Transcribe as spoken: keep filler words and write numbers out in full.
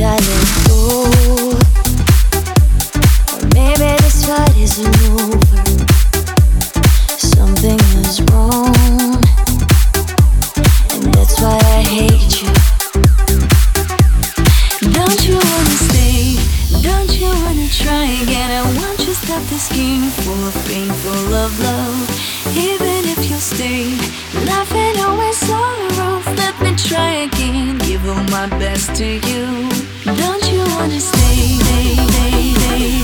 I let go? Or maybe this fight isn't over. Something is wrong, and that's why I hate you. Don't you wanna stay? Don't you wanna try again? I want you to stop this game full of pain, full of love. Even if you stay, laughing always sorrow. Let me try again, give all my best to you. Don't you wanna stay, stay, stay, stay?